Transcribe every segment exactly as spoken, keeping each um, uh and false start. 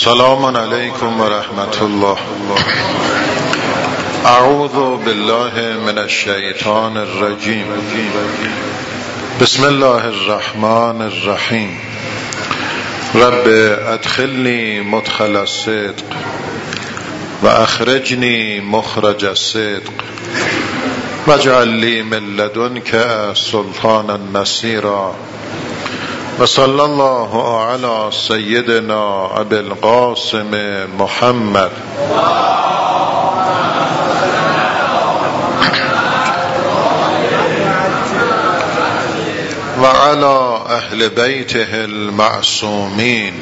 سلام علیکم و رحمت الله. اعوذ بالله من الشیطان الرجیم. بسم الله الرحمن الرحیم. رب ادخلنی مدخل الصدق و اخرجنی مخرج الصدق واجعل لی من لدنک سلطانا نصیرا. و صلی الله علی سیدنا ابی القاسم محمد و علی اهل بیته المعصومین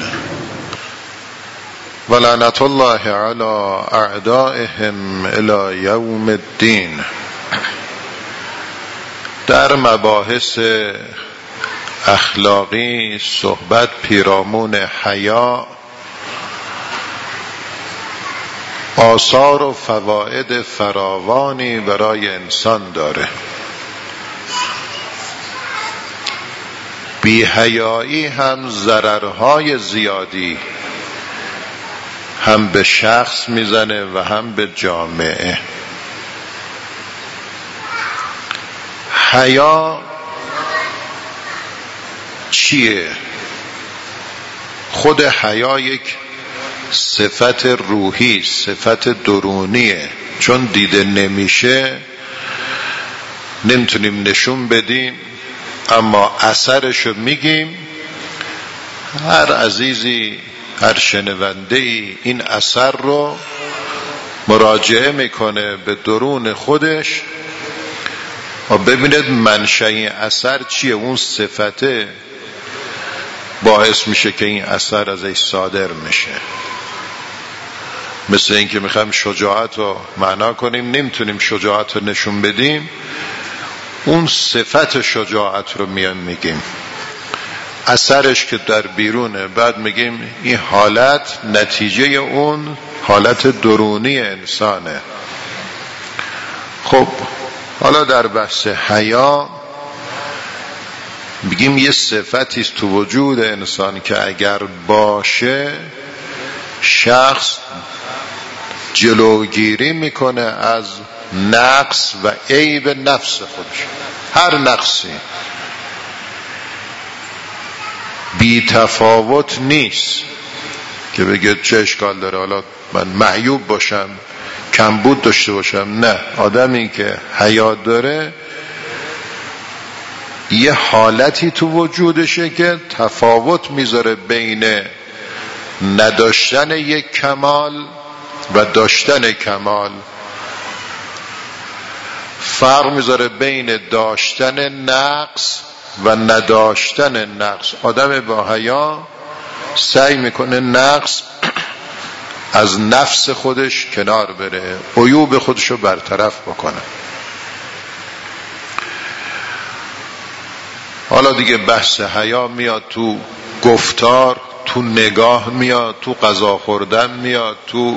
و لعنت الله علی اعدائهم الی یوم الدین. در مباحث اخلاقی صحبت پیرامون حیا، آثار و فواید فراوانی برای انسان داره. بی‌حیایی هم ضررهای زیادی هم به شخص میزنه و هم به جامعه. حیا چیه؟ خود حیا یک صفت روحی، صفت درونیه. چون دیده نمیشه نمیتونیم نشون بدیم، اما اثرشو میگیم. هر عزیزی، هر شنونده‌ای این اثر رو مراجعه میکنه به درون خودش و ببیند منشأ اثر چیه. اون صفته باعث میشه که این اثر ازش صادر میشه. مثل این که میخوایم شجاعت رو معنا کنیم، نمیتونیم شجاعت رو نشون بدیم، اون صفت شجاعت رو میان میگیم، اثرش که در بیرونه، بعد میگیم این حالت نتیجه اون حالت درونی انسانه. خب حالا در بحث حیا میگیم یه صفتی است تو وجود انسان که اگر باشه شخص جلوگیری میکنه از نقص و عیب نفس خودش. هر نقصی بی تفاوت نیست که بگه چه اشکال داره حالا من معیوب باشم، کمبود داشته باشم. نه، آدمی که حیا داره یه حالتی تو وجودشه که تفاوت میذاره بین نداشتن یک کمال و داشتن کمال، فرق میذاره بین داشتن نقص و نداشتن نقص. آدم با حیا سعی میکنه نقص از نفس خودش کنار بره، عیوب خودشو برطرف بکنه. حالا دیگه بحث حیا میاد تو گفتار، تو نگاه میاد، تو غذا خوردن میاد، تو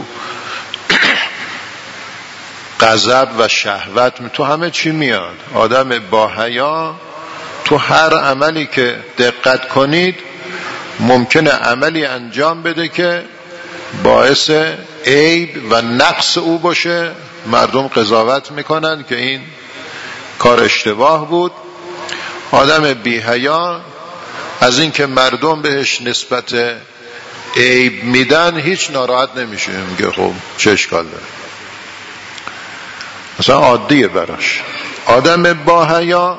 غضب و شهوت میاد، تو همه چی میاد. آدم با حیا تو هر عملی که دقت کنید ممکنه عملی انجام بده که باعث عیب و نقص او باشه. مردم قضاوت میکنن که این کار اشتباه بود. آدم بی حیا از این که مردم بهش نسبت عیب میدن هیچ ناراحت نمیشه، میگه خب چه اشکال داره، مثلا عادیه براش. آدم با حیا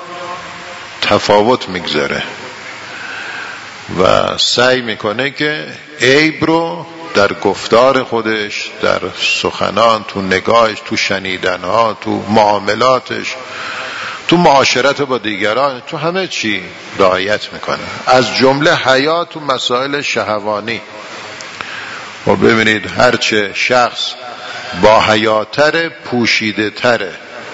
تفاوت میگذاره و سعی میکنه که عیب رو در گفتار خودش، در سخنان، تو نگاهش، تو شنیدنها، تو معاملاتش، تو معاشرت با دیگران، تو همه چی رعایت میکنه. از جمله حیا تو مسائل شهوانی. و ببینید هرچه شخص با حیاتر پوشیده تره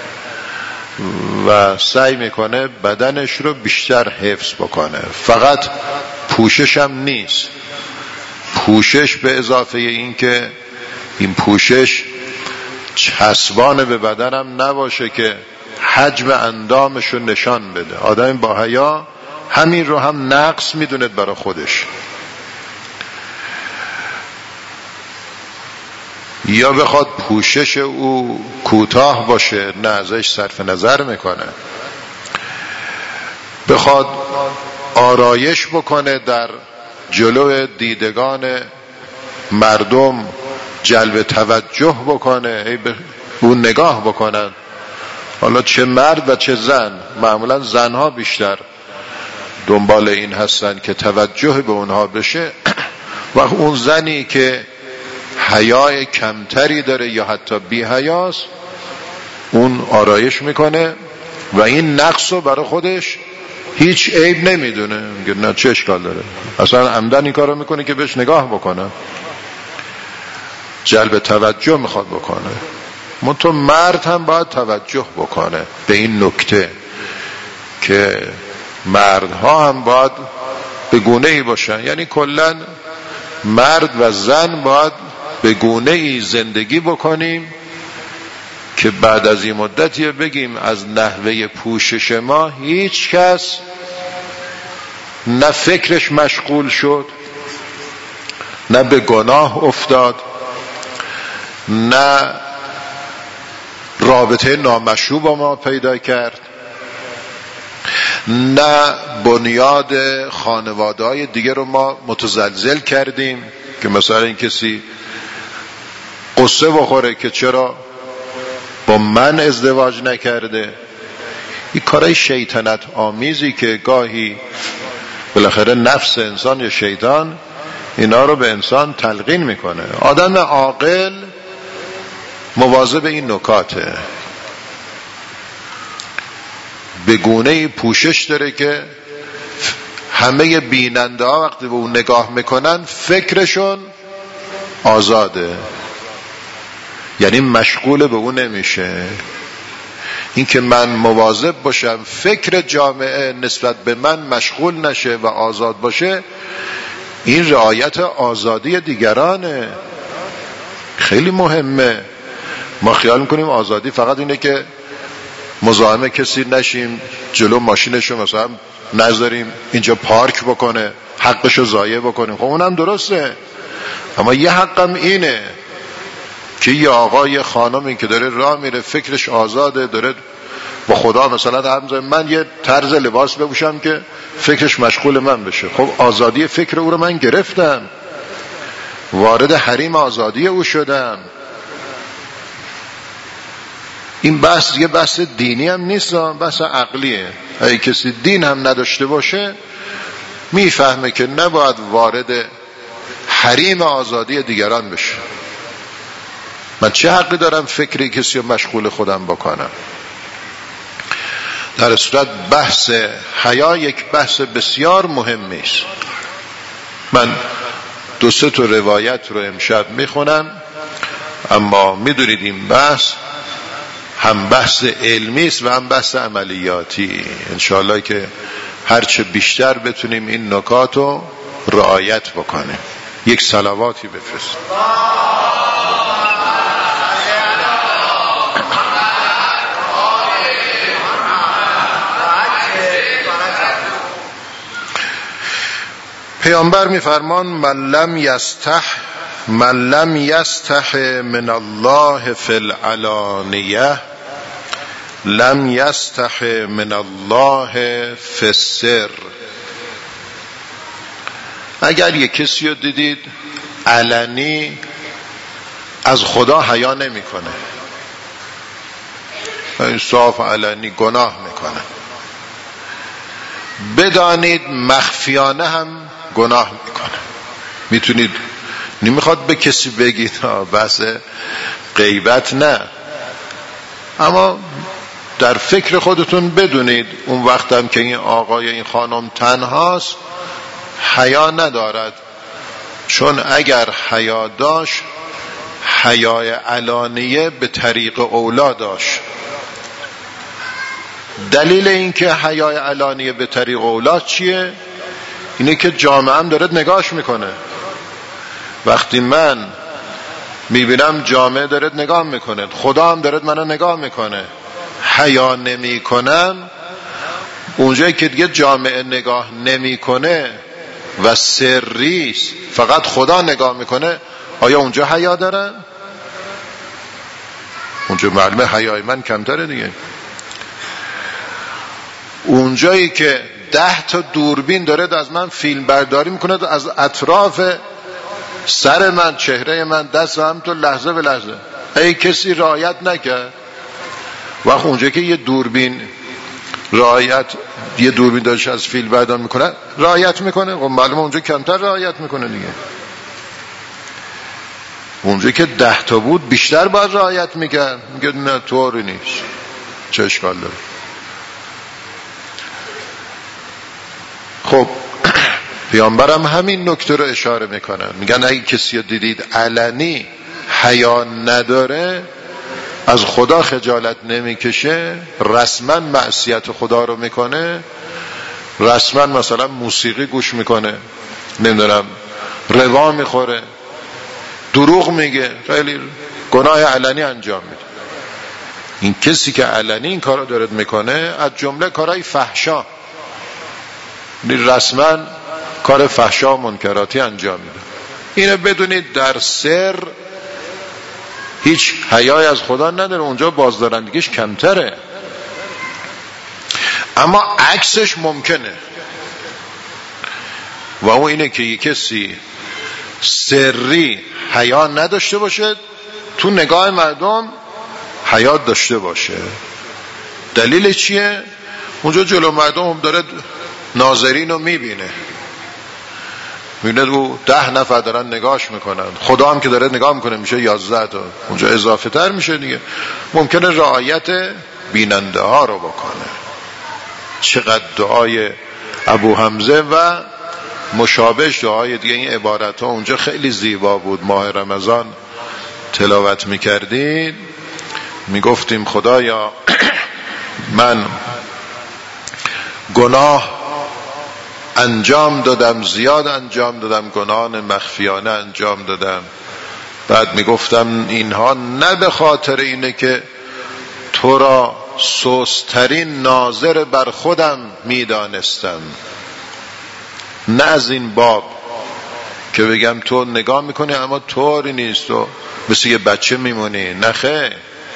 و سعی میکنه بدنش رو بیشتر حفظ بکنه. فقط پوشش هم نیست، پوشش به اضافه این که این پوشش چسبان به بدنم نباشه که حجم اندامشو نشان بده. آدم با حیا همین رو هم نقص میدونه برای خودش. یا بخواد پوشش او کوتاه باشه نه ازش صرف نظر میکنه، بخواد آرایش بکنه در جلو دیدگان مردم، جلب توجه بکنه، ای به اون نگاه بکنن. حالا چه مرد و چه زن، معمولا زنها بیشتر دنبال این هستن که توجه به اونها بشه. و اون زنی که حیای کمتری داره یا حتی بی حیاست، اون آرایش میکنه و این نقص رو برای خودش هیچ عیب نمیدونه، میگه نه چه اشکال داره، اصلا عمدن این کار رو میکنه که بهش نگاه بکنه، جلب توجه میخواد بکنه. منتها مرد هم باید توجه بکنه به این نکته که مردها هم باید به گونه ای باشن، یعنی کلن مرد و زن باید به گونه ای زندگی بکنیم که بعد از این مدتی بگیم از نحوه پوشش ما هیچ کس نه فکرش مشغول شد، نه به گناه افتاد، نه رابطه نامشروع با ما پیدا کرد، نه بنیاد خانواده‌های دیگه رو ما متزلزل کردیم که مثلا این کسی قصه بخوره که چرا با من ازدواج نکرده. این کارای شیطنت آمیزی که گاهی بالاخره نفس انسان یا شیطان اینا رو به انسان تلقین میکنه. آدم عاقل مواظب این نکاته، به گونه‌ای پوشش داره که همه بیننده ها وقتی به اون نگاه میکنن فکرشون آزاده، یعنی مشغول به اون نمیشه. این که من مواظب باشم فکر جامعه نسبت به من مشغول نشه و آزاد باشه، این رعایت آزادی دیگرانه، خیلی مهمه. ما خیال میکنیم آزادی فقط اینه که مزاحم کسی نشیم، جلو ماشینشو مثلا نذاریم اینجا پارک بکنه، حقشو ضایع بکنیم. خب اونم درسته، اما یه حقم اینه که یه آقا یه خانمی که داره راه میره فکرش آزاده، داره با خدا مثلا هم من یه طرز لباس بپوشم که فکرش مشغول من بشه. خب آزادی فکر او رو من گرفتم، وارد حریم آزادی او شدم. این بحث یه بحث دینی هم نیست، بحث عقلیه. اگه کسی دین هم نداشته باشه میفهمه که نباید وارد حریم آزادی دیگران بشه. من چه حقی دارم فکری کسی رو مشغول خودم بکنم؟ در صورت بحث حیا یک بحث بسیار مهمی است. من دو سه تا روایت رو امشب میخونم، اما میدونید این بحث هم بحث علمی است و هم بحث عملیاتی. انشاءالله که هرچه بیشتر بتونیم این نکات رو رعایت بکنیم. یک صلواتی بفرست. پیامبر میفرمان من لم یستح من لم یستح من الله فی العلانیه لم یستح من الله فی السر. اگر یک کسی رو دیدید علنی از خدا حیا نمیکنه، این صاف علنی گناه میکنه، بدانید مخفیانه هم گناه میکنه. میتونید نمیخواد به کسی بگید، بس غیبت نه، اما در فکر خودتون بدونید اون وقتم که این آقای این خانم تنهاست حیا ندارد، چون اگر حیا داشت حیای علانیه به طریق اولا داشت. دلیل این که حیای علانیه به طریق اولا چیه؟ اینه که جامعه هم داره نگاهش میکنه. وقتی من میبینم جامعه داره نگاه میکنه، خدا هم داره منو نگاه میکنه، حیا نمی کنم، اونجایی که دیگه جامعه نگاه نمیکنه و سریست فقط خدا نگاه میکنه، آیا اونجا حیا دارن؟ اونجا معلومه حیای من کمتره دیگه. اونجایی که ده تا دوربین داره از من فیلم برداری میکنه از اطراف سر من، چهره من، دست هم تو لحظه به لحظه، ای کسی رعایت نکرد. وقت اونجا که یه دوربین رعایت یه دوربین داشت از فیلم بردار میکنه رعایت میکنه، خب معلومه اونجا کمتر رعایت میکنه دیگه. اونجا که ده تا بود بیشتر باید رعایت میکرد. میگه نه طوری نیست، چه اشکال داره. خب پیامبرم همین نکته رو اشاره میکنن، میگن اگه کسی رو دیدید علنی حیا نداره، از خدا خجالت نمیکشه، رسما معصیت خدا رو میکنه، رسما مثلا موسیقی گوش میکنه، نمیدونم ربا میخوره، دروغ میگه، خیلی گناه علنی انجام میده. این کسی که علنی این کارو داره میکنه از جمله کارهای فحشا، رسما کار فحشا و منکراتی انجام میده. اینو بدونید در سر هیچ حیای از خدا نداره، اونجا بازدارندگیش کمتره. اما عکسش ممکنه، و اون اینه که یک کسی سری حیا نداشته باشه، تو نگاه مردم حیا داشته باشه. دلیل چیه؟ اونجا جلو مردم هم داره ناظرین رو میبینه، میبینه او ده نفر دارن نگاهش میکنن، خدا هم که داره نگاه میکنه میشه یازده تا، اونجا اضافه تر میشه دیگه. ممکنه رعایت بیننده ها رو بکنه. چقدر دعای ابو حمزه و مشابه دعای دیگه، این عبارت ها اونجا خیلی زیبا بود. ماه رمضان تلاوت میکردید، میگفتیم خدایا من گناه انجام دادم، زیاد انجام دادم، گناه مخفیانه انجام دادم. بعد میگفتم اینها نه به خاطر اینه که تو را سست‌ترین ناظر بر خودم میدانستم، نه از این باب که بگم تو نگاه میکنی اما طوری نیست، تو مثل یه بچه میمونی. نه خیر،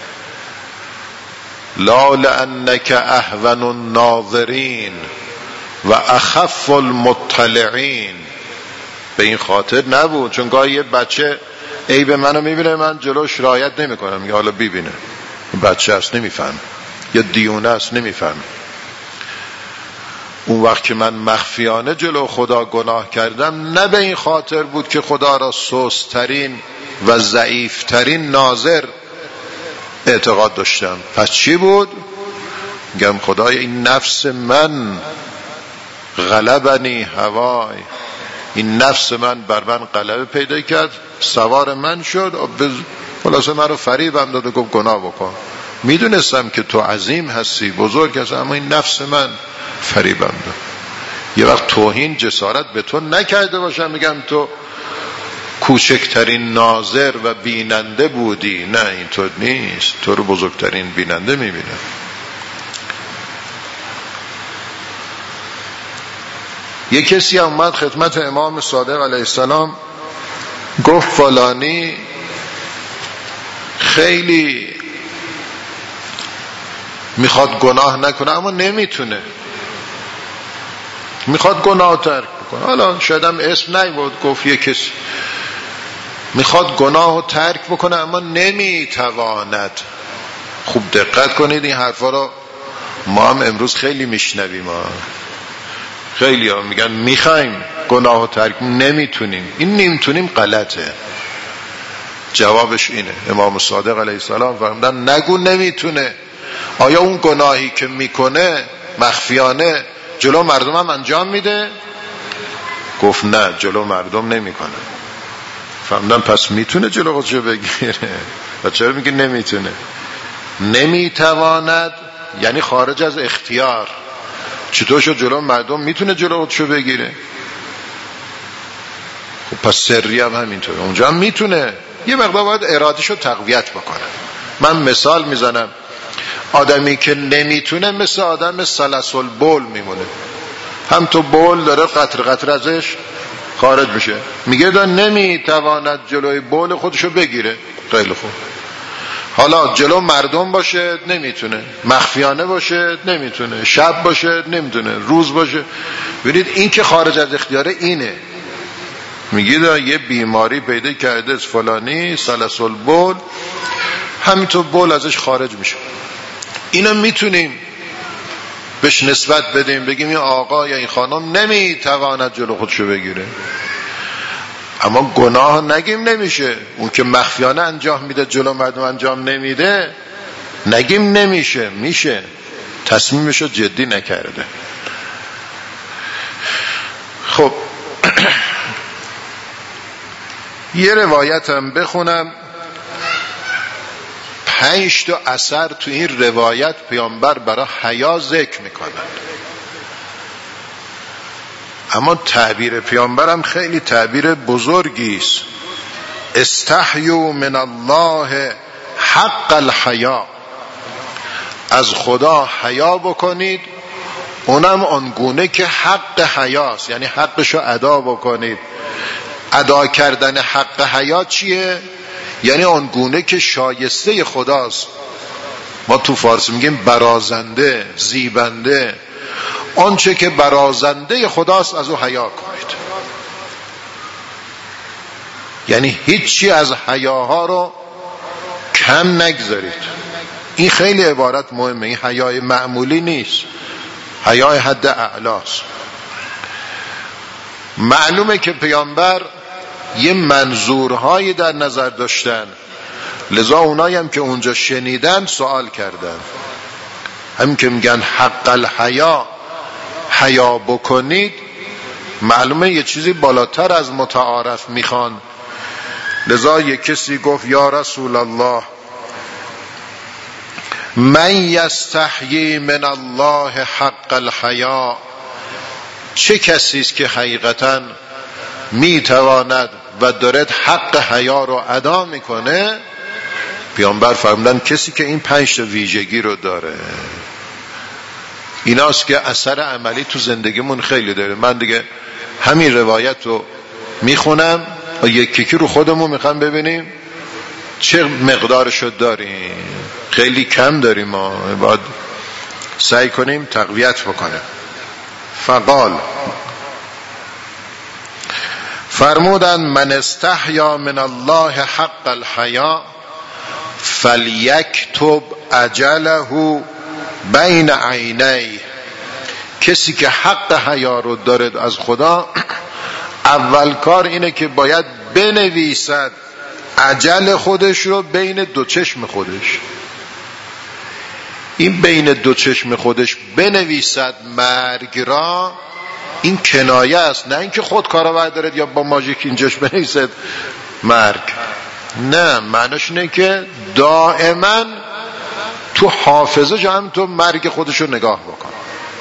لا لأنک اهون الناظرین و اخف المطلعین. به این خاطر نبود، چون گاهی یه بچه عیب منو میبینه، من جلوش رعایت نمیکنم، میگه حالا ببینه، بچه است نمیفهم، یا دیونه است نمیفهم. اون وقت که من مخفیانه جلو خدا گناه کردم، نه به این خاطر بود که خدا را سست‌ترین و ضعیفترین ناظر اعتقاد داشتم. پس چی بود؟ میگم خدای این نفس من غلبنی هوای، این نفس من بر من غلبه پیدا کرد، سوار من شد، خلاصه من رو فریبم داد و گفت گناه بکن. میدونستم که تو عظیم هستی، بزرگ هستی، اما این نفس من فریبم داد. یه وقت توهین جسارت به تو نکرده باشم میگم تو کوچکترین ناظر و بیننده بودی، نه اینطور نیست، تو رو بزرگترین بیننده میبینم. یه کسی اومد خدمت امام صادق علیه السلام، گفت فلانی خیلی میخواد گناه نکنه اما نمیتونه، میخواد گناه ترک بکنه. حالا شاید هم اسم نیورد، گفت یه کسی میخواد گناه ترک بکنه اما نمیتواند. خوب دقت کنید این حرفا رو ما هم امروز خیلی میشنویم. خیلی ها میگن میخوایم گناه ترک، نمیتونیم. این نمیتونیم غلطه. جوابش اینه، امام صادق علیه السلام فرمودن نگو نمیتونه. آیا اون گناهی که میکنه مخفیانه جلو مردم هم انجام میده؟ گفت نه، جلو مردم نمیکنه. فرمودن پس میتونه جلو خودشو بگیره. و چرا میگه نمیتونه؟ نمیتواند یعنی خارج از اختیار. چطور شد جلو مردم میتونه جلو خودشو بگیره؟ خب پس سری هم همینطوره، اونجا هم میتونه، یه مقدار باید ارادهشو تقویت بکنه. من مثال میزنم، آدمی که نمیتونه مثل آدم سلسل بول میمونه، هم تو بول داره قطر قطر ازش خارج میشه، میگه دا نمیتواند جلوی بول خودشو بگیره. خیلی خوب، حالا جلو مردم باشه نمیتونه، مخفیانه باشه نمیتونه، شب باشه نمیتونه، روز باشه. ببینید این که خارج از اختیاره اینه. میگید یه بیماری پیدا کرده فلانی سلسل بول، همینطور بول ازش خارج میشه. اینو میتونیم بهش نسبت بدیم، بگیم این آقا یا این خانم نمیتواند جلو خودشو بگیره. اما گناه نگیم نمیشه. اون که مخفیانه انجام میده جلو مردم انجام نمیده، نگیم نمیشه، میشه. تصمیمشو جدی نکرده. خب یه روایت هم بخونم. پنج تا اثر تو این روایت پیامبر برای حیا ذکر میکنن، اما تعبیر پیامبرم خیلی تعبیر بزرگی است. استحیوا من الله حق الحیا، از خدا حیا بکنید، اونم آنگونه که حق حیاست، یعنی حقشو ادا بکنید. ادا کردن حق حیا چیه؟ یعنی آنگونه که شایسته خداست. ما تو فارسی میگیم برازنده، زیبنده. آنچه که برازنده خداست از او حیا کنید. یعنی هیچی از حیاها رو کم نگذارید. این خیلی عبارت مهمه. این حیای معمولی نیست، حیای حد اعلاست. معلومه که پیامبر یه منظورهایی در نظر داشتن، لذا اونایی هم که اونجا شنیدن سوال کردن. همین که میگن حق الحیا، حیا بکنید، معلومه یه چیزی بالاتر از متعارف میخوان. لذا یک کسی گفت یا رسول الله من یستحیی من الله حق الحیا، چه کسی است که حقیقتا میتواند و دارد حق حیا رو ادا میکنه؟ پیامبر فرمودن کسی که این پنج تا ویژگی رو داره. ایناست که اثر عملی تو زندگیمون خیلی داره. من دیگه همین روایت رو میخونم و یکی یکی رو خودمون میخوام ببینیم چه مقدارشو داریم. خیلی کم داریم، ما باید سعی کنیم تقویت بکنیم. فقال، فرمودن من استحیا من الله حق الحیا فلیکتب اجله بین عینی، کسی که حق حیا رو دارد از خدا، اول کار اینه که باید بنویسد اجل خودش رو بین دو چشم خودش. این بین دو چشم خودش بنویسد مرگ را، این کنایه است، نه اینکه خود کارا بردارد یا با ماژیک اینجاش بنویسد مرگ. نه، معناش اینه که دائما تو حافظه جا تو مرگ خودشو نگاه بکن.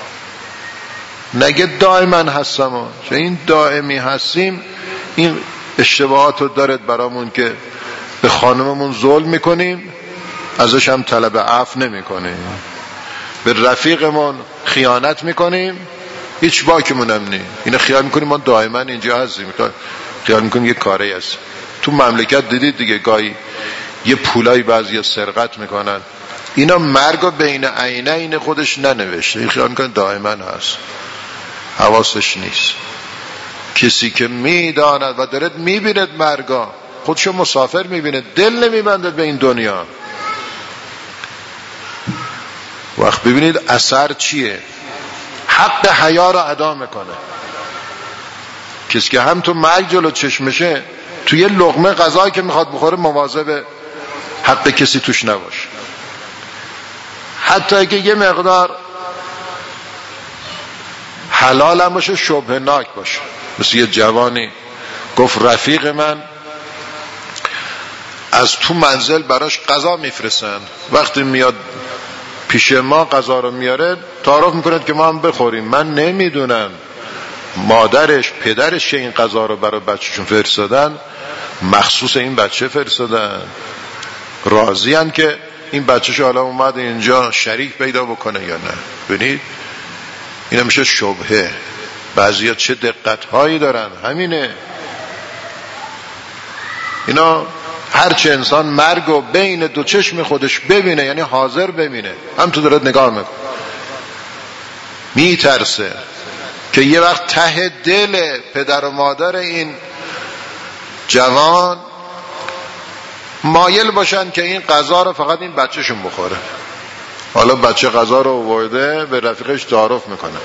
نگه دائما هستم، چون این دائمی هستیم این اشتباهات رو دارد برامون که به خانممون ظلم میکنیم، ازش هم طلب عفو نمیکنیم، به رفیقمون خیانت میکنیم، هیچ باکمون هم نیم. اینو خیال میکنیم ما دائما اینجا هستیم، خیال میکنیم یه کاری هست. تو مملکت دیدید دیگه گاهی یه پولای بعضی سرقت میکنن، اینا مرگو بین عینین خودش ننوشته، این خیال میکنه دائما هست، حواسش نیست. کسی که میداند و دارد میبیند مرگا، خودشو مسافر میبینه، دل نمیبندد به این دنیا. وقت ببینید اثر چیه؟ حق حیا را ادا میکنه. کسی که هم تو مرگ جلو چشمشه، تو یه لقمه غذایی که میخواد بخوره مواظب حق کسی توش نباشه، حتی اگه یه مقدار حلال هم باشه شبهه ناک باشه. مثل یه جوانی گفت رفیق من از تو منزل براش غذا میفرستن، وقتی میاد پیش ما غذا رو میاره تعارف میکنه که ما هم بخوریم. من نمیدونم مادرش پدرش این غذا رو برای بچه‌شون فرستادن، مخصوص این بچه فرستادن، راضی ان که این بچه‌ش حالا اومد اینجا شریک پیدا بکنه یا نه. ببینید اینا میشه شبهه. بعضیا چه دقت هایی دارن. همینه، اینا هرچه انسان مرگ و بین دو چشم خودش ببینه، یعنی حاضر ببینه، هم تو دارد نگاه میکنه، میترسه که یه وقت ته دل پدر و مادر این جوان مایل باشن که این غذا رو فقط این بچهشون بخوره. حالا بچه غذا رو آورده به رفیقش تعارف میکنه،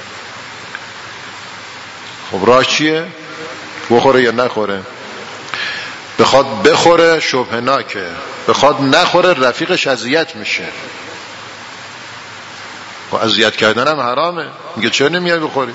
خب راه چیه؟ بخوره یا نخوره؟ بخواد بخوره شبهناکه، بخواد نخوره رفیقش اذیت میشه. و اذیت کردن هم حرامه، میگه چرا نمیای بخوری؟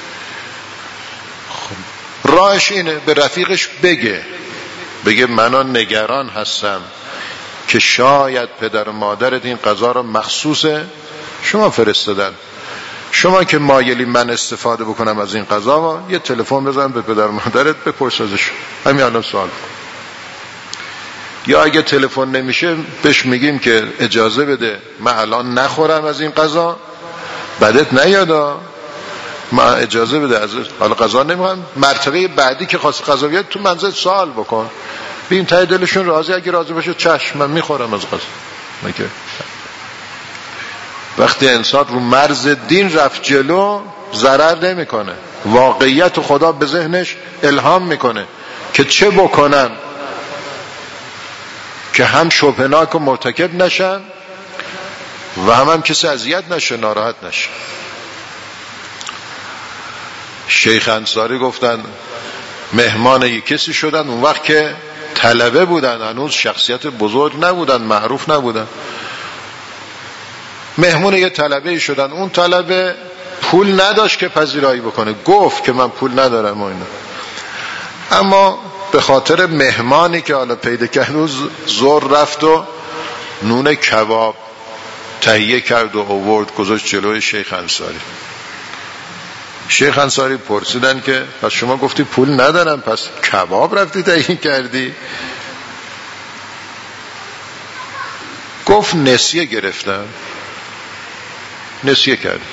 خب راهش اینه به رفیقش بگه، بگه منو نگران هستم که شاید پدر و مادرت این غذا رو مخصوصه شما فرستادن، شما که مایلی من استفاده بکنم از این غذا، یه تلفن بزن به پدر و مادرت بپرس ازش، همین الان سوال کن. یا اگه تلفن نمیشه بهش میگیم که اجازه بده من الان نخورم از این غذا، بعدت نیادا، من اجازه بده از حالا غذا نمیخوام، مرتبه بعدی که خواست غذا بیاد تو منزل سوال بکن، ببین ته دلشون راضی، اگه راضی باشه چشم من میخورم از غذا. مگه وقتی انسان رو مرز دین رفت جلو ضرر نمیکنه، واقعیت خدا به ذهنش الهام میکنه که چه بکنم که هم شبهناک و مرتکب نشن و هم هم کسی اذیت نشه، ناراحت نشه. شیخ انصاری گفتن مهمان یک کسی شدن، اون وقت که طلبه بودن، هنوز شخصیت بزرگ نبودن، معروف نبودن، مهمون یه طلبه شدن. اون طلبه پول نداشت که پذیرایی بکنه، گفت که من پول ندارم و اینا، اما به خاطر مهمانی که حالا پیدا کرد زور رفت و نون کباب تهیه کرد و آورد گذاشت جلوی شیخ انصاری. شیخ انصاری پرسیدن که پس شما گفتی پول ندارم، پس کباب رفتی تهیه کردی؟ گفت نسیه گرفتم، نسیه کرد.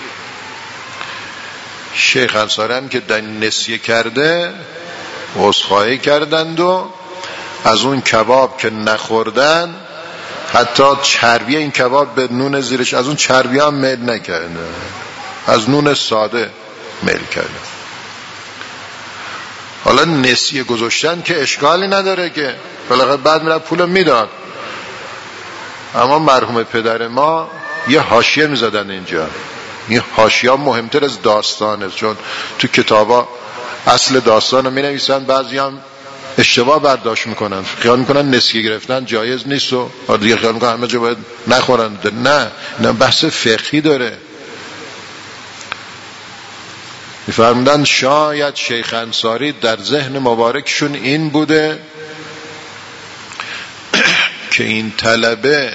شیخ انصاری هم که در نسیه کرده عذرخواهی کردند و از اون کباب که نخوردن حتی چربی این کباب به نون زیرش از اون چربی هم میل نکرده، از نون ساده میل کرده. حالا نسیه گذاشتن که اشکالی نداره که بالاخره بعد میره پول میداد، اما مرحوم پدر ما یه حاشیه میزدن اینجا. این حاشیه مهمتر از داستانه، چون تو کتابا اصل داستان رو می نویسن، بعضی هم اشتباه برداشت میکنن، خیال میکنن نسیه گرفتن جایز نیست و دیگه خیال میکنن همه جا باید نخورن. نه، این بحث فقهی داره. میفرمودن شاید شیخ انصاری در ذهن مبارکشون این بوده که این طلبه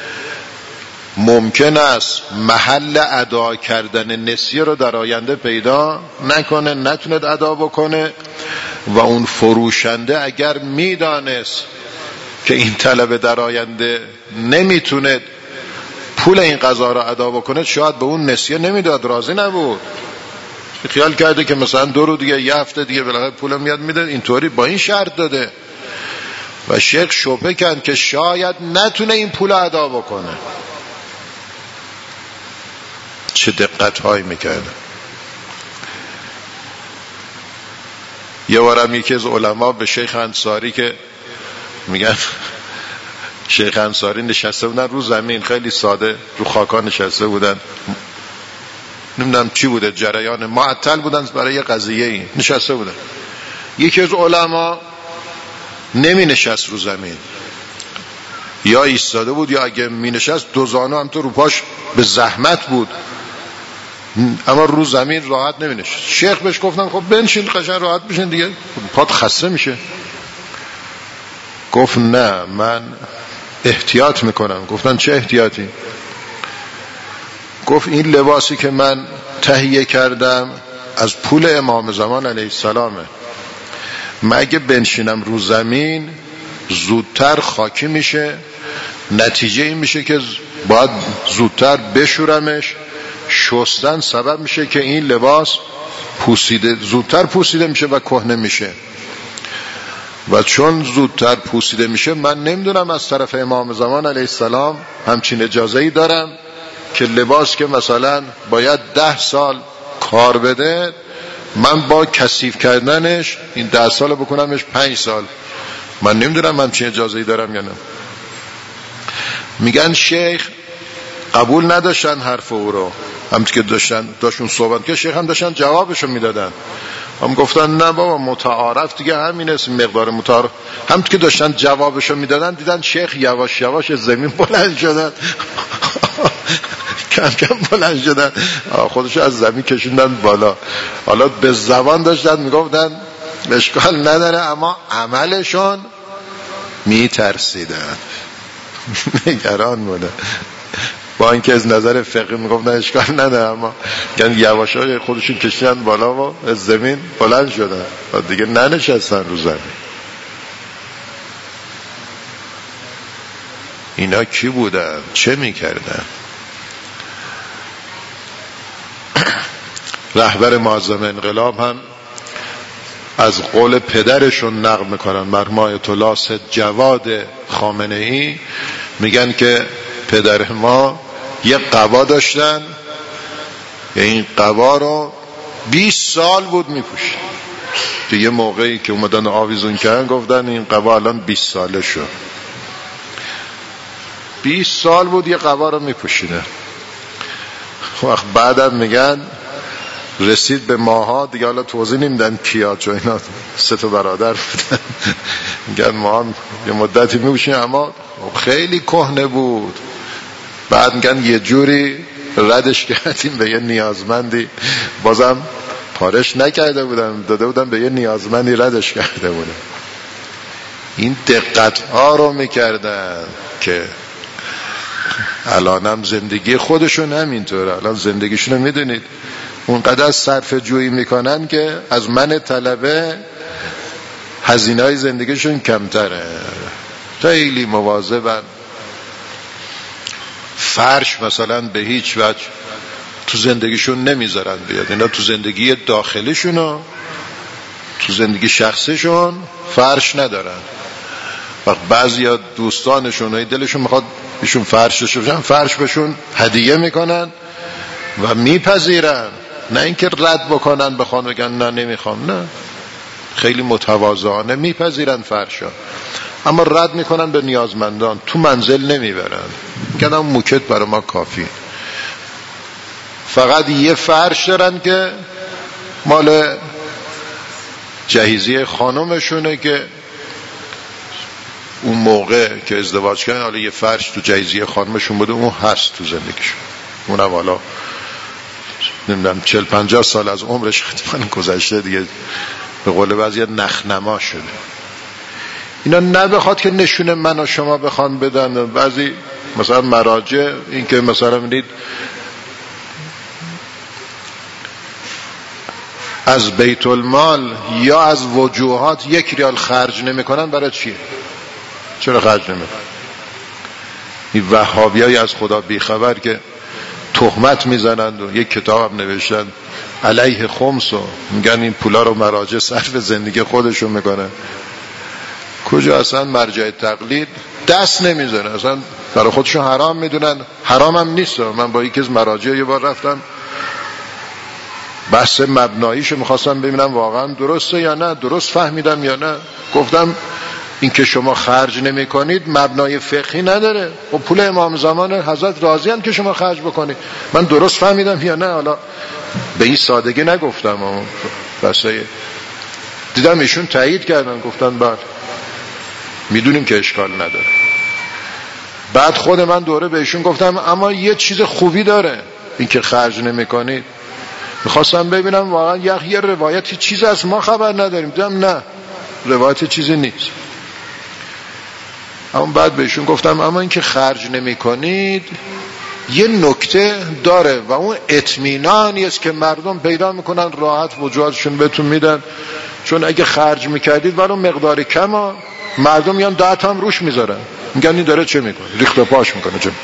ممکن است محل ادا کردن نسیه رو در آینده پیدا نکنه، نتونه ادا بکنه، و اون فروشنده اگر میدانست که این طلبه در آینده نمیتونه پول این غذا رو ادا بکنه شاید به اون نسیه نمیداد، راضی نبود، خیال کرده که مثلا دو رو دیگه یه هفته دیگه بالاخره پول میاد میده، اینطوری با این شرط داده. و شیخ شبهه کند که شاید نتونه این پول ادا بکنه. چه دقت هایی میکرده. یه بارم یکی از علما به شیخ انصاری که میگن شیخ انصاری نشسته بودن رو زمین، خیلی ساده رو خاکا نشسته بودن، نمیدونم چی بوده، جریان معطل بودن برای یه قضیه ای نشسته بودن. یکی از علما نمی نشست رو زمین، یا ایستاده بود، یا اگه می نشست دو زانو هم تو رو پاش به زحمت بود، اما رو زمین راحت نمی نشست. شیخ بهش گفتن خب بنشین قشنگ راحت بشین دیگه، پات خسته میشه. گفت نه من احتیاط میکنم. گفتن چه احتیاطی؟ گفت این لباسی که من تهیه کردم از پول امام زمان علیه السلامه، من اگه بنشینم رو زمین زودتر خاکی میشه، نتیجه این میشه که باید زودتر بشورمش، شستن سبب میشه که این لباس پوسیده زودتر پوسیده میشه و کهنه میشه. و چون زودتر پوسیده میشه، من نمیدونم از طرف امام زمان علیه السلام همچین اجازه‌ای دارم که لباس که مثلا باید ده سال کار بده، من با کثیف کردنش این ده سال بکنمش پنج سال. من نمیدونم من چه اجازه‌ای دارم یا نه. میگن شیخ قبول نداشتن حرف او رو، همچون که داشتن داشتون صحبت که شیخ هم داشتن جوابشو میدادن، هم گفتن نه بابا متعارف دیگه همین است، مقدار متعارف. همچون که داشتن جوابشو میدادن دیدن شیخ یواش یواش از زمین بلند شدن کم کم بلند شدن، خودشو از زمین کشوندن بالا. حالا به زبان داشتن میگفتن اشکال نداره، اما عملشون میترسیدن نگران بوده. با اینکه از نظر فقهی میگفتن اشکال نداره، اما یعنی یواش یواش خودشون کشیدن بالا و از زمین بلند شدن و دیگه ننشستن رو زمین. اینا کی بودن؟ چه میکردن؟ رهبر معظم انقلاب هم از قول پدرشون نقل میکنن، مرحوم آیت الله سید جواد خامنه ای، میگن که پدر ما یه قبا داشتن، این قبا رو بیست سال بود میپوشید. دیگه موقعی که اومدن آویزون کردن گفتن این قبا الان بیست ساله شد. بیست سال بود یه قبا رو میپوشیده. وقت بعدم میگن رسید به ماها دیگه، حالا توضیح نمیدن کیا، چون اینا سه تا برادر بودن. میگن ما یه مدتی میپوشیم اما خیلی کهنه بود. بعد میگن یه جوری ردش کردیم به یه نیازمندی، بازم پارش نکرده بودن، داده بودن به یه نیازمندی ردش کرده بودن. این دقت ها رو میکردن که الانم زندگی خودشون همینطوره. الان زندگیشون رو میدونید اونقدر صرف جویی میکنن که از من طلبه هزینه های زندگیشون کمتره. خیلی مواظبن. فرش مثلا به هیچ وجه تو زندگیشون نمیذارن بیاد. اینا تو زندگی داخلیشون، تو زندگی شخصیشون فرش ندارن. وقت بعضی ها دوستانشون دلشون میخواد ایشون فرشش بشن، فرش بشون هدیه میکنن و میپذیرن، نه اینکه رد بکنن بخوان بگن نه نمیخوام. نه، خیلی متواضعانه میپذیرن فرشا، اما رد میکنن به نیازمندان، تو منزل نمیبرن. میگن موکت برای ما کافی. فقط یه فرش دارن که مال جهیزیه خانمشونه که اون موقع که ازدواج کردن حالا یه فرش تو جهیزیه خانمشون بوده، اون هست تو زندگیشون. اونم حالا نمیدونم چل پنجاه سال از عمرش خطمن گذشته دیگه، به قول بعضی نخنما شده. اینا نه بخواد که نشونه من و شما بخوان بدن. بعضی مثلا مراجع این که مثلا میدید از بیت المال یا از وجوهات یک ریال خرج نمیکنن، برای چیه؟ چرا خرج نمیکنن؟ این وهابیای از خدا بیخبر که تهمت میزنند و یک کتاب نوشتن علیه خمس و میگن این پولا رو مراجع صرف زندگی خودشون میکنن. کجا اصلا مرجع تقلید دست نمیزنه، اصلا برای خودشون حرام میدونن. حرام هم نیست. من با یکی از مراجع یه بار رفتم بحث مبناییشو میخواستم ببینم واقعا درسته یا نه، درست فهمیدم یا نه. گفتم این که شما خرج نمی کنید مبنای فقهی نداره. و پول امام زمان حضرت راضی هستند که شما خرج بکنید. من درست فهمیدم یا نه؟ حالا به این سادگی نگفتم، اما بسه دیدم ایشون تایید کردن، گفتن بعد میدونیم که اشکال نداره. بعد خود من دوره به ایشون گفتم اما یه چیز خوبی داره این که خرج نمی کنید. میخواستم ببینم واقعا یه, یه روایتی چیز از ما خبر نداریم. دیدم نه، روایت چیزی نیست. اما بعد بهشون گفتم اما این که خرج نمی کنید یه نکته داره و اون اطمینانی است که مردم پیدا میکنن راحت وجودشون بهتون میدن. چون اگه خرج میکردید برای مقدار کم مردم میان دهت هم روش میذارن، میگن این داره چه میکنه، ریخت و پاش میکنه. چه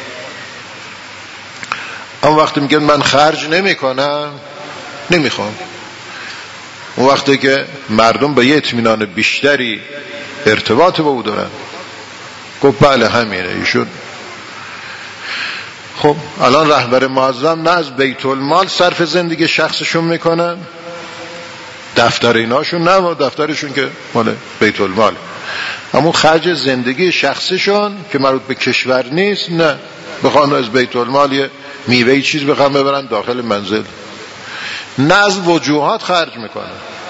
اما وقتی میگن من خرج نمیکنم نمیخوام، اون وقتی که مردم به یه اطمینان بیشتری ارتباط با او دارن. گفت بله همینه. ایشون خب الان رهبر معظم نه از بیت المال صرف زندگی شخصشون میکنن، دفتر ایناشون نه، دفترشون که مال بیت المال، اما خرج زندگی شخصشون که مربوط به کشور نیست نه، بخوان از بیت المال یه میوه چیز بخوام ببرن داخل منزل، نه از وجوهات خرج میکنن.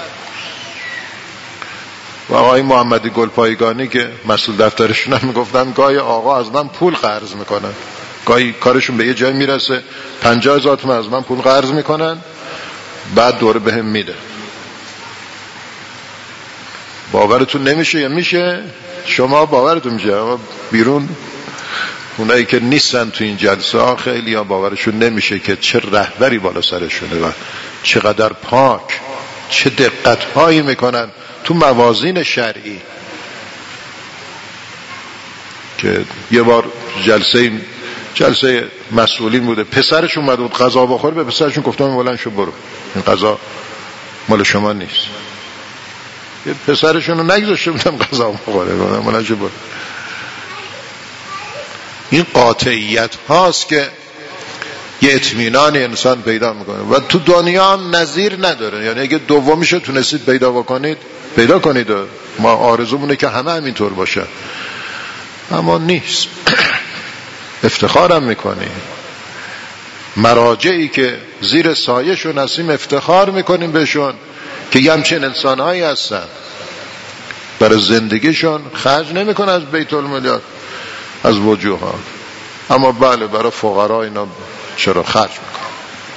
و آقای محمدی گلپایگانی که مسئول دفترشون هم میگفتن گاهی آقا از من پول قرض میکنن، گاهی کارشون به یه جای میرسه پنجاه هزار تومان از من پول قرض میکنن، بعد دوره بهم میده. باورتون نمیشه یا میشه؟ شما باورتون میشه، اما بیرون اونایی که نیستن تو این جلسه ها خیلی ها باورشون نمیشه که چه رهبری بالا سرشونه و چقدر پاک، چه دقت هایی میکنن تو موازین شرعی. که یه بار جلسه این جلسه مسئولین بوده، پسرش اومد بود غذا بخوره، به پسرشون گفتم بلند شو برو، این غذا مال شما نیست. یه پسرشون رو نگذاشته بودم غذا بخوره، بلند شو برو. این قاطعیت هاست که یه اطمینان انسان پیدا میکنه و تو دنیا هم نظیر نداره. یعنی اگه دومیشو تونستید پیدا بکنید پیدا کنید، ما آرزومونه که همه همینطور باشه، اما نیست. افتخارم میکنیم مراجعی که زیر سایه‌شون هستیم، افتخار میکنیم بهشون که یه همچین انسانهایی هستن، برای زندگیشون خرج نمیکنن از بیت المال از وجوهات، اما بله برای فقرا اینا چرا خرج میکنن.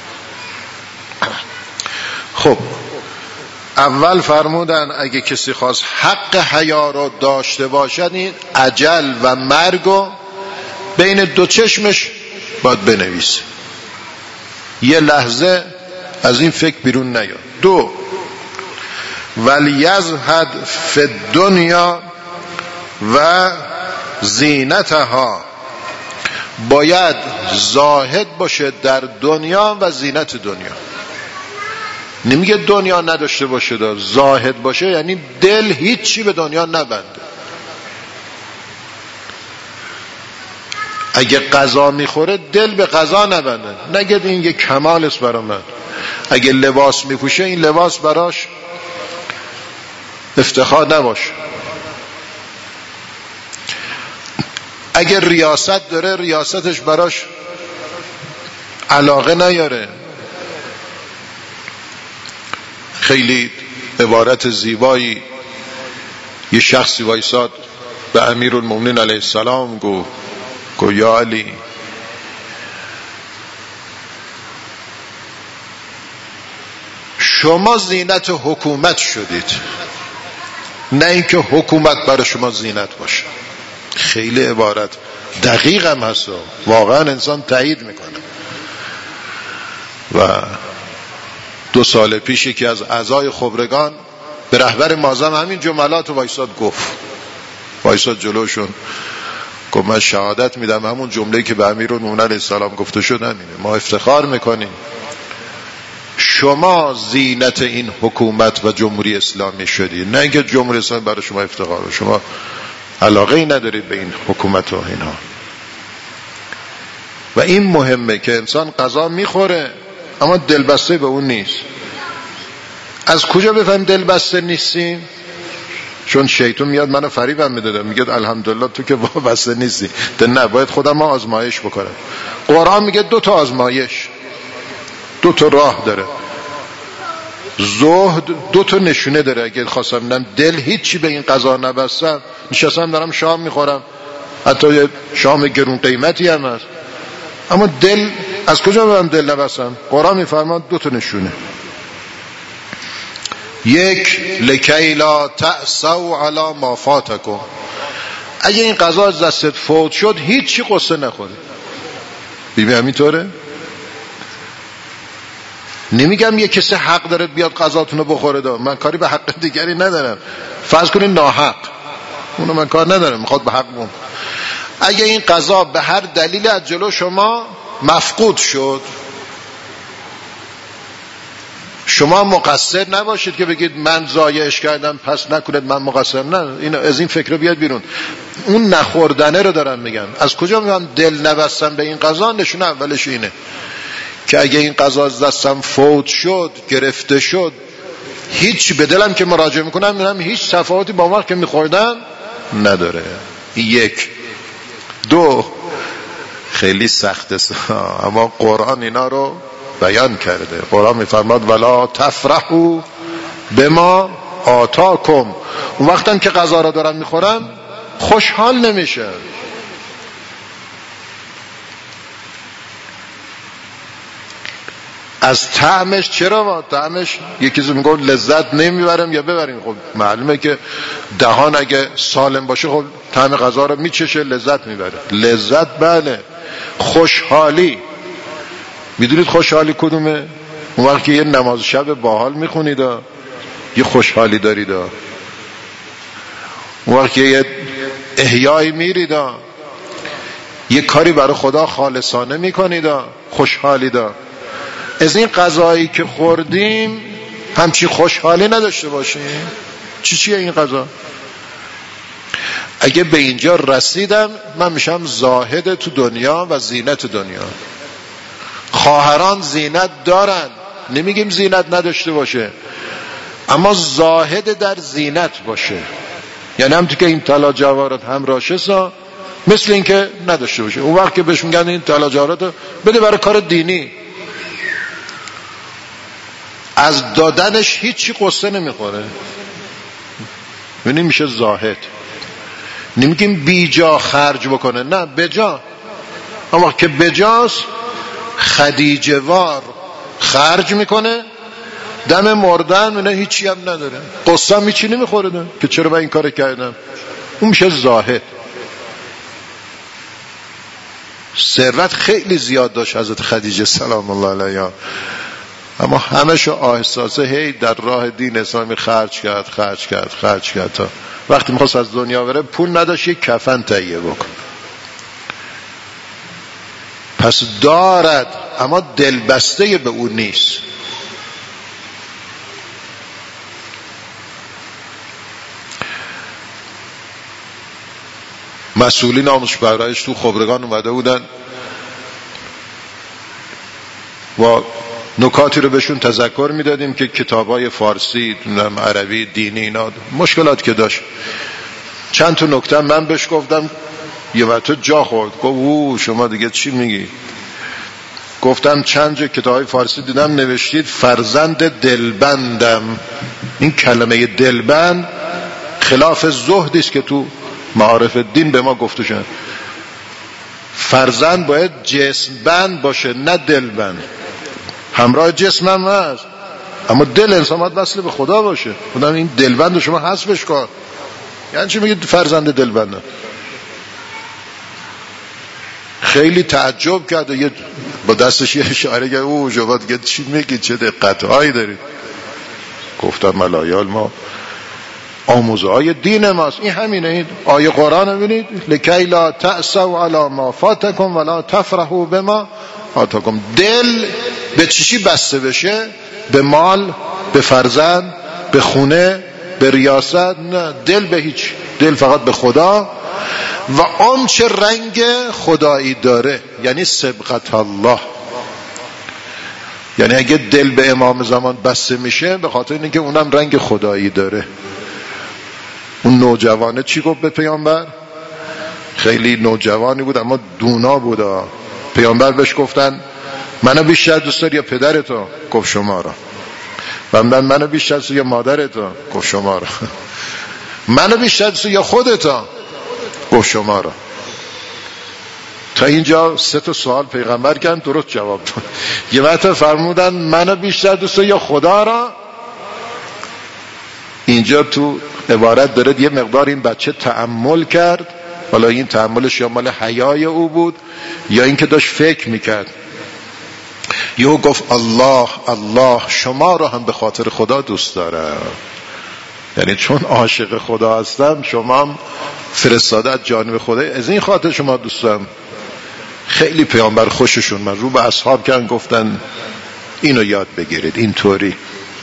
خب اول فرمودن اگه کسی خواست حق حیا رو داشته باشد، این اجل و مرگو بین دو چشمش باید بنویسه، یه لحظه از این فکر بیرون نیاد. دو، ولیزهد فی الدنیا و زینتها، باید زاهد باشه در دنیا و زینت دنیا. نمیگه دنیا نداشته باشه، دا زاهد باشه یعنی دل هیچی به دنیا نبنده. اگه غذا میخوره دل به غذا نبنده، نگه این یه کمال است برای من. اگه لباس میپوشه این لباس براش افتخار نباشه. اگه ریاست داره ریاستش براش علاقه نیاره. خیلی عبارت زیبایی یه شخصی وایساد به امیرالمومنین علیه السلام گفت گفت یا علی، شما زینت حکومت شدید، نه اینکه حکومت برای شما زینت باشه. خیلی عبارت دقیق هم هست، واقعا انسان تایید میکنه. و دو سال پیش یکی از اعضای خبرگان به رهبر معظم همین جملات وایساد گفت، وایساد جلوشون گفت من شهادت میدم همون جمله‌ای که به امیرالمومنین علیه السلام گفته شد همینه. ما افتخار میکنیم شما زینت این حکومت و جمهوری اسلامی شدی، نه اینکه جمهوری اسلامی برای شما افتخار، شما علاقه ای ندارید به این حکومت و اینا. و این مهمه که انسان غذا میخوره اما دلبسته به اون نیست. از کجا بفهم دلبسته نیستیم؟ چون شیطان میاد منو فریبم میداده، میگه الحمدلله تو که وابسته نیستی. ده نه، باید خودم ما آزمایش بکنم. قرآن میگه دو تا آزمایش، دو تا راه داره. زهد دو تا نشونه داره. اگه خواستم ببینم دل هیچی به این قضا نبستم، نشستم دارم شام میخورم، حتی یه شام گرون قیمتی هم هست، اما دل از کجا ببینم دل نبستم؟ قرآن میفرماد دو تا نشونه. یک، لکی لا تأسوا علی ما فاتکم، اگه این قضا از دستت فوت شد هیچی قصه نخوری. ببین همینطوره. نمیگم یه کسی حق داره بیاد قضاتونو بخوره، دا من کاری به حق دیگری ندارم، فرض کنین ناحق، اونو من کار ندارم، میخواد به حق بون. اگه این قضا به هر دلیل از جلو شما مفقود شد، شما مقصر نباشید که بگید من ضایعش کردم پس نکنید من مقصر. نه، این از این فکر بیاد بیرون. اون نخوردنه رو دارن میگن. از کجا میگن دل نبستم به این قضا؟ نشونه اولش اینه که اگه این قضا از دستم فوت شد، گرفته شد، هیچ به دلم که مراجعه میکنم میرم هیچ تفاوتی با وقت که میخوردم نداره. یک. دو، خیلی سخته اما قرآن اینا رو بیان کرده. قرآن میفرماد ولا تفرحوا بما آتاکم. اون وقتم که غذا را دارم میخورم خوشحال نمیشه. از طعمش. چرا با طعمش یکی میگه لذت نمیبرم یا ببریم؟ خب معلومه که دهان اگه سالم باشه خب طعم غذا رو میچشه، لذت میبره. لذت بله. خوشحالی، میدونید خوشحالی کدومه؟ اون وقت که یه نماز شب باحال میخونید، یه خوشحالی دارید. اون وقت که یه احیایی میرید، یه کاری برای خدا خالصانه میکنید، خوشحالی دار. از این غذایی که خوردیم همچین خوشحالی نداشته باشیم؟ چی چیه این غذا؟ اگه به اینجا رسیدم من میشم زاهد تو دنیا و زینت دنیا. خواهران زینت دارن، نمیگیم زینت نداشته باشه، اما زاهد در زینت باشه. یعنی همونطور که این طلا جواهرات همراشه سا مثل این که نداشته باشه. اون وقت که بهش میگن این طلا جواهرات بده برای کار دینی، از دادنش هیچی قصه نمیخوره. ببینید میشه زاهد. نمیگیم بی جا خرج بکنه، نه بجا. اما که بجاست خدیجه وار خرج میکنه، دم مردن منه هیچی هم نداره، قصه هم هیچی نمیخوره که چرا من این کار کردم. اون میشه زاهد. ثروت خیلی زیاد داشت حضرت خدیجه سلام الله علیها، اما همشو آهسته هی در راه دین اسلامی خرج کرد خرج کرد خرج کرد تا وقتی میخواست از دنیا بره پول نداشت یک کفن تهیه بکن. پس دارد اما دلبسته به اون نیست. مسئولین آموزش پرورش تو خبرگان اومده بودن و نکاتی رو بهشون تذکر میدادیم که کتابای فارسی، عربی، دینی اینا مشکلات که داشت. چند تا نکته من بهش گفتم، یه وقت جا خورد، گفت او شما دیگه چی میگی؟ گفتم چند جا کتابای فارسی دیدم نوشتید فرزند دلبندم. این کلمه دلبند خلاف زهدی است که تو معارف دین به ما گفته شد. فرزند باید جسم بند باشه نه دلبند. همراه جسم هم هست اما دل انسان باید وصل به خدا باشه. خدا این دلبند شما حذفش کن. یعنی چی میگید فرزند دلبند؟ خیلی تعجب کرد و یه با دستش یه اشاره کرد، او شما دیگه چی میگید، چه دقت‌هایی دارید؟ گفتم ملایال ما آموزه های دین ماست، این همینه. این آیه قرآن رو ببینید، لکی لا تأسوا علی ما فاتکم ولا تفرحوا بما آتاکم. دل به چیشی بسته بشه؟ به مال، به فرزند، به خونه، به ریاست؟ نه، دل به هیچ. دل فقط به خدا و آن چه رنگ خدایی داره، یعنی سبقت الله. یعنی اگه دل به امام زمان بسته میشه به خاطر اینکه اونم رنگ خدایی داره. اون نوجوانه چی گفت به پیامبر؟ خیلی نوجوانی بود اما دونا بود. پیامبر بهش گفتن منو بیشتر دوست داری یا پدرتو؟ گفت شما را. و من منو بیشتر دوست یا مادرتو؟ گفت شما را. منو بیشتر دوست یا خودتو؟ گفت شما را. تا اینجا سه تا سوال پیغمبر کردن، درست جواب داد. یه وقت فرمودن منو بیشتر دوست یا خدا را. اینجا تو عبارت داره یه مقدار این بچه تأمل کرد، حالا این تأملش یا مال حیای او بود یا اینکه داشت فکر میکرد. یهو گفت الله الله، شما رو هم به خاطر خدا دوست دارم. یعنی چون عاشق خدا هستم شما هم فرستاده از جانب خدا، از این خاطر شما دوست دارم. خیلی پیامبر خوششون من رو به اصحاب کردن، گفتن اینو یاد بگیرید اینطوری.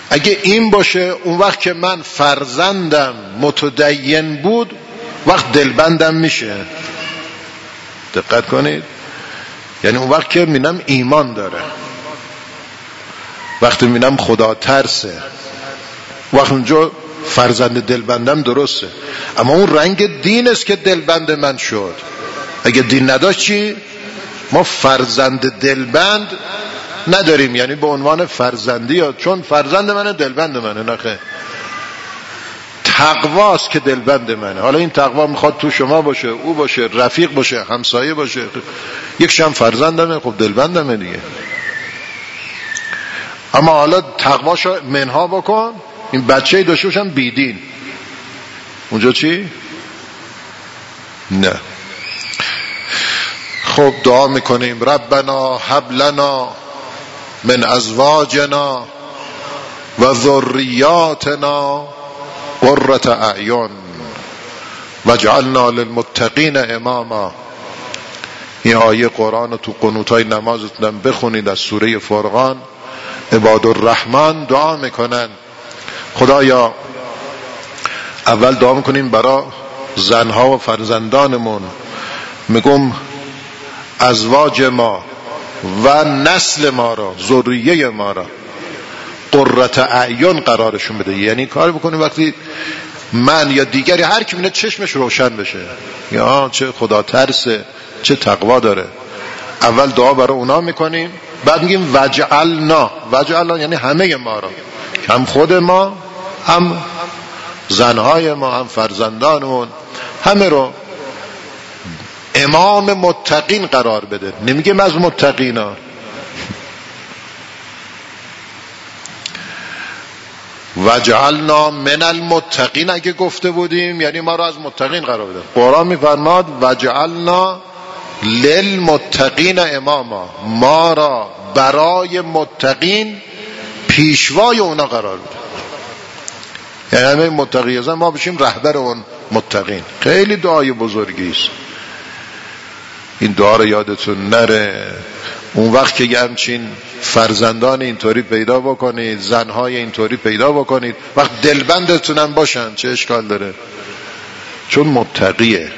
اگه این باشه اون وقت که من فرزندم متدین بود وقت دلبندم میشه. دقت کنید، یعنی اون وقت که مینم ایمان داره، وقتی مینم خدا ترسه، وقت اونجا فرزند دلبندم درسته. اما اون رنگ دین است که دلبند من شد. اگه دین نداشت چی؟ ما فرزند دلبند نداریم، یعنی به عنوان فرزندی ها، چون فرزند منه دلبند منه. نخه، تقواست که دلبند منه. حالا این تقوا میخواد تو شما باشه، او باشه، رفیق باشه، همسایه باشه، یکش هم فرزندمه، خب دلبندمه دیگه. اما حالا تقواشو منها بکن، این بچه‌ای داشته باشم بیدین، اونجا چی؟ نه. خب دعا میکنیم ربنا هب لنا من ازواجنا و ذریاتنا قرة اعین واجعلنا للمتقین اماما. این آیه قرآن رو تو قنوتای نمازتون بخونید از سوره فرقان. عباد الرحمن دعا میکنن خدایا، اول دعا میکنیم برای زنها و فرزندانمون، میگم ازواج ما و نسل ما را، ذریه ما را قرة اعین قرارشون بده. یعنی کار بکنیم وقتی من یا دیگری هر کی بینه چشمش روشن بشه، یا چه خدا ترسه، چه تقوا داره. اول دعا برای اونا میکنیم، بعد میگیم وجعلنا. وجعلنا یعنی همه ما را، هم خود ما، هم زنهای ما، هم فرزندانمون، همه رو امام متقین قرار بده. نمیگیم از متقینا. وجعلنا من المتقین اگه گفته بودیم یعنی ما رو از متقین قرار بده. قرآن میفرماد وجعلنا للمتقین اماما، ما را برای متقین پیشوای اونا قرار بده. یعنی همه متقیزن ما بشیم رهبر اون متقین. خیلی دعای بزرگی است. این دعا رو یادتون نره. اون وقت که یه همچین فرزندان اینطوری پیدا بکنید، زنهای اینطوری پیدا بکنید، وقت دلبندتون هم باشن، چه اشکال داره؟ چون متقیه.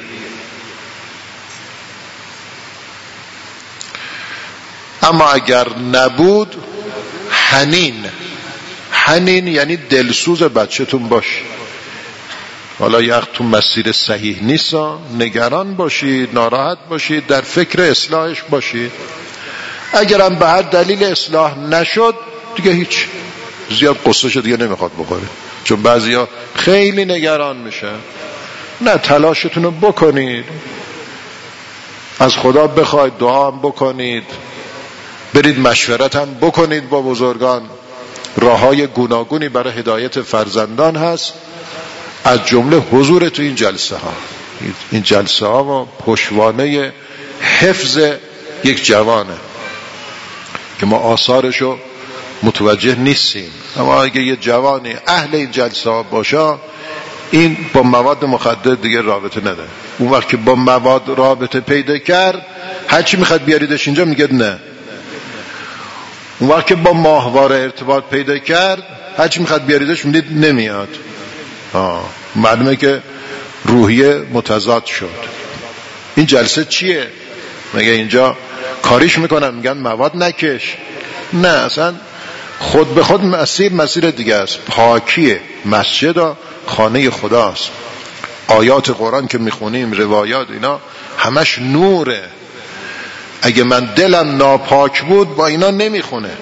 اما اگر نبود، حنین. حنین یعنی دلسوز بچه‌تون باش. حالا یه وقت تو مسیر صحیح نیست، نگران باشید، ناراحت باشید، در فکر اصلاحش باشید. اگرم به هر دلیل اصلاح نشد دیگه هیچ، زیاد قصه شد دیگه نمیخواد بخوره، چون بعضیا خیلی نگران میشن. نه، تلاشتون رو بکنید، از خدا بخواید، دعا هم بکنید، برید مشورت هم بکنید با بزرگان. راههای گوناگونی برای هدایت فرزندان هست، از جمله حضور تو این جلسه ها. این جلسه ها و پشتوانه حفظ یک جوانه که ما آثارشو متوجه نیستیم. اما اگه یه جوانی اهل این جلسه ها باشه، این با مواد مخدر دیگه رابطه نداره. اون وقت که با مواد رابطه پیدا کرد، هر چی میخواد بیاریدش اینجا میگه نه. اون وقت که با ماهواره ارتباط پیدا کرد، هر چی میخواد بیاریدش میگه نمیاد. آه. معلومه که روحیه متضاد شد. این جلسه چیه؟ مگه اینجا کاریش میکنن میگن مواد نکش؟ نه، اصلا خود به خود مسیر مسیر دیگه است. پاکیه. مسجد و خانه خداست. آیات قرآن که میخونیم، روایات، اینا همش نوره. اگه من دلم ناپاک بود با اینا نمیخونه.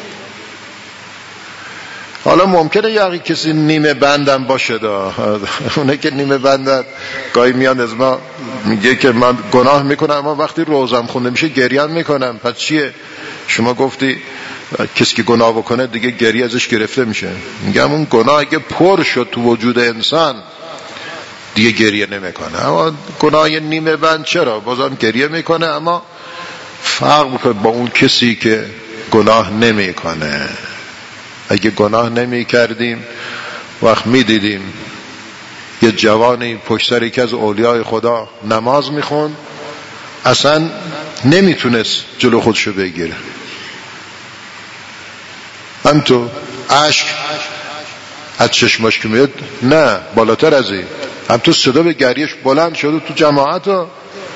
حالا ممکنه یه کسی نیمه بندم باشه دا. اونه که نیمه بندن گاهی میان از ما میگه که من گناه میکنم، اما وقتی روزم خونده میشه گریه میکنم. پس چیه؟ شما گفتی کسی که گناه بکنه دیگه گریه ازش گرفته میشه. میگم اون گناه اگه پر شد تو وجود انسان دیگه گریه نمیکنه. اما گناه نیمه بند چرا؟ بازم گریه میکنه، اما فرق میکنه با اون کسی که گناه نمیکنه. اگه گناه نمی کردیم، وقت می دیدیم یه جوانی پشت سر یکی از اولیای خدا نماز می خوند، اصلا نمی تونست جلو خودشو بگیره. همینطور اشک از چشماش که میاد، نه بالاتر از این، هم تو صدا به گریهش بلند شده تو جماعت ها.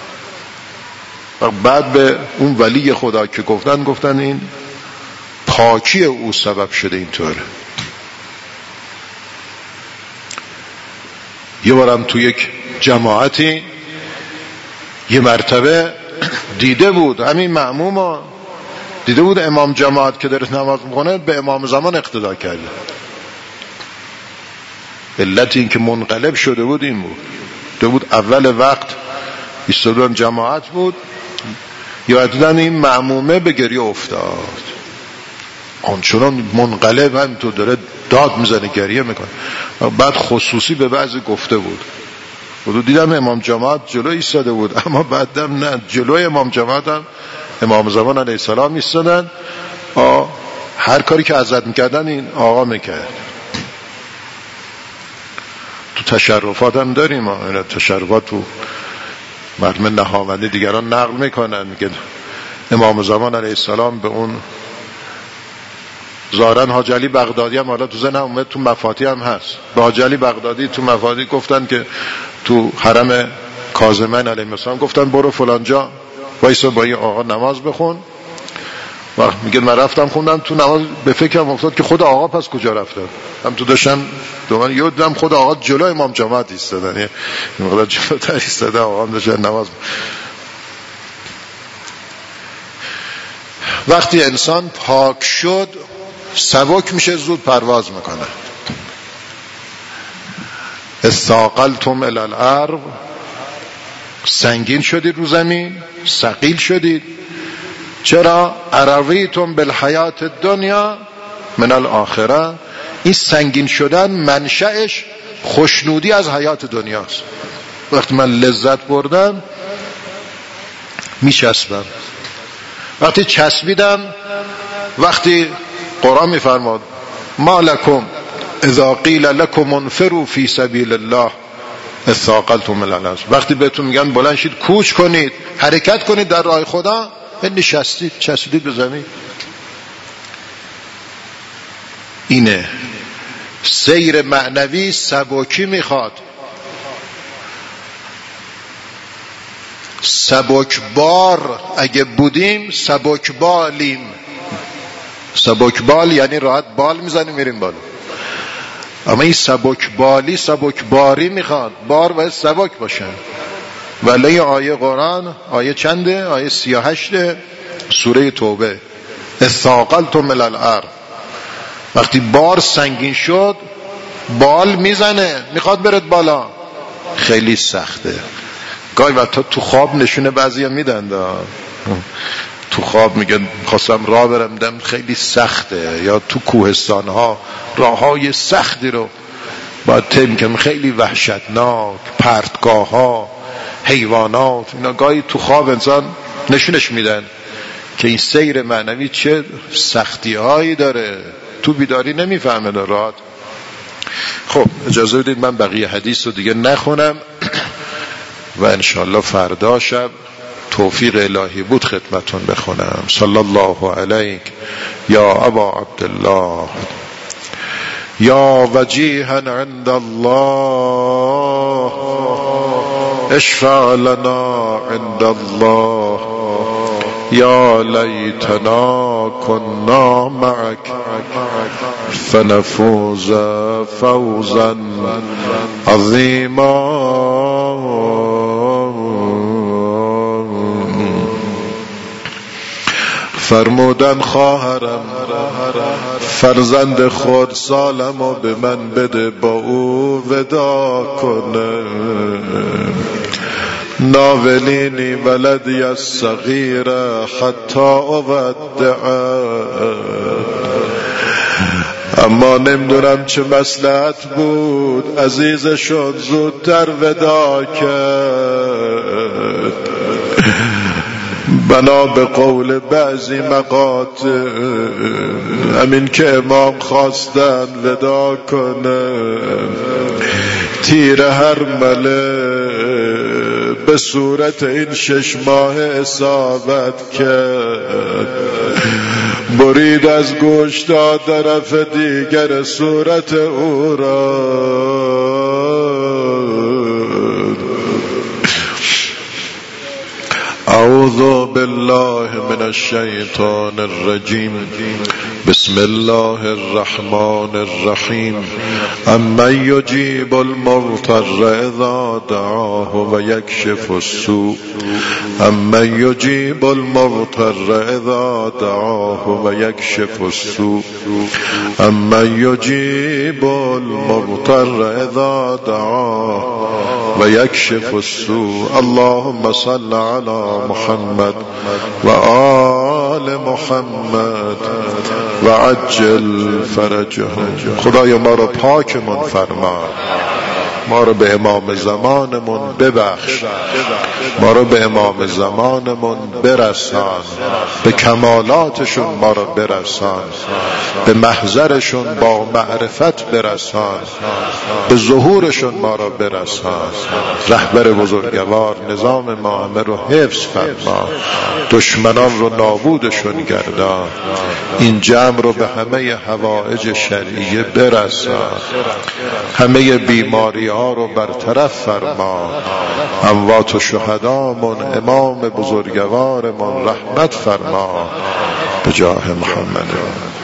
بعد به اون ولی خدا که گفتن گفتن این پاکی او سبب شده اینطوره. یه بارم تو یک جماعتی یه مرتبه دیده بود همین مأموم ها، دیده بود امام جماعت که داره نماز میکنه به امام زمان اقتدا کرده. علت این که منقلب شده بود این بود، دیده بود اول وقت ایستادن جماعت بود، یا دیدن این مأمومه به گریه افتاد، آنچنان منقلب هم تو داره داد میزنه گریه میکنه. بعد خصوصی به بعضی گفته بود، بود دیدم امام جماعت جلو ایستاده بود، اما بعدم نه، جلو امام جماعت هم امام زمان علیه السلام ایستادن، هر کاری که ازت میکردن این آقا میکرد. تو تشرفات هم داریم، این تشرفات تو مردم نهاوندی دیگران نقل میکنن، میگن امام زمان علیه السلام به اون زارن حاج علی بغدادی هم حالا تو ذهنم اومد، تو مفاتیح هم هست، به حاج علی بغدادی تو مفاتیح گفتن که تو حرم کاظمین علیه السلام گفتن برو فلانجا وایسا با این آقا نماز بخون. وقت میگه من رفتم خوندم تو نماز، به فکرم افتاد که خود آقا پس کجا رفتن، هم تو داشتم دومان یادم خود آقا جلو امام جماعت ایستادن، یه مقدار جلوتر ایستاده، آقا هم داشتن نماز. وقتی انسان پاک شد سبک میشه، زود پرواز میکنه. استاقلتم الی الارض، سنگین شدید رو زمین، ثقیل شدید. چرا؟ ارویتم بالحیات الدنیا من الاخره، این سنگین شدن منشأش خوشنودی از حیات دنیاست. وقتی من لذت بردم میچسبم، وقتی چسبیدم، وقتی قرآن میفرماد ما لکم اذا قیل لکم انفروا فی سبیل الله اثاقلتم الی الارض، وقتی بهتون میگن بلند شید کوچ کنید، حرکت کنید در راه خدا، نشستید چسبیدید به زمین. اینه سیر معنوی، سبکی میخواد. سبک بار اگه بودیم سبک بالیم. سبک بال یعنی راحت بال میزنیم میریم بالا، اما این سبک بالی سبک باری میخواد، بار باید سبک باشه. ولی آیه قرآن آیه چنده؟ آیه سی و هشته سوره توبه. اثاقلتم الی الارض، وقتی بار سنگین شد بال میزنه، میخواد برد بالا، خیلی سخته. گاهی وقتا تو خواب نشونه بعضی هم میدن، تو خواب میگن خواستم راه برم دم خیلی سخته، یا تو کوهستان ها راه های سختی رو باید طی میکنم، خیلی وحشتناک، پرتگاه ها، حیوانات، اینا گاهی تو خواب انسان نشونش میدن که این سیر معنوی چه سختی هایی داره، تو بیداری نمیفهمه درات. خب اجازه بدید من بقیه حدیث رو دیگه نخونم و انشاءالله فردا شب توفیق الهی بود خدمتون بخونم. صلی الله علیک یا ابا عبدالله یا وجیها عند الله اشفع لنا عند الله یا لیتنا کنا معک فنفوز فوزا عظیما. فرمودن خواهرم فرزند خود سالمو به من بده با او ودا کنه، ناولینی ولدی الصغیر حتی اودعه. اما نمیدونم چه مصلحت بود عزیزشون زودتر ودا کرد. بنا به قول بعضی مقاطع همین که امام خواستن ودا کنه، تیر هرمله به صورت این شش ماه اصابت کرد. برید از گوش تا طرف دیگر صورت او را. اعوذ بالله من الشیطان الرجیم. بسم الله الرحمن الرحیم. امن یجیب المضطر اذا دعاه و یکشف السوء. امن یجیب المضطر اذا دعاه و یکشف السوء. امن یجیب المضطر اذا دعاه و یکشف السوء. اللهم صل علی محمد و آل محمد و عجل فرجهم. خدایا ما رو پاکمون فرما، ما رو به امام زمانمون ببخش، ما رو به امام زمانمون برسان، به کمالاتشون ما رو برسان، به محضرشون با معرفت برسان، به ظهورشون ما رو برسان. رهبر بزرگوار نظام معامر رو حفظ فرما، دشمنان رو نابودشون گردان، این جمع رو به همه حوائج شرعیه برسان، همه بیماری ها رو برطرف فرما، اموات و شهدامون، امام بزرگوارمون رحمت فرما به جاه محمد.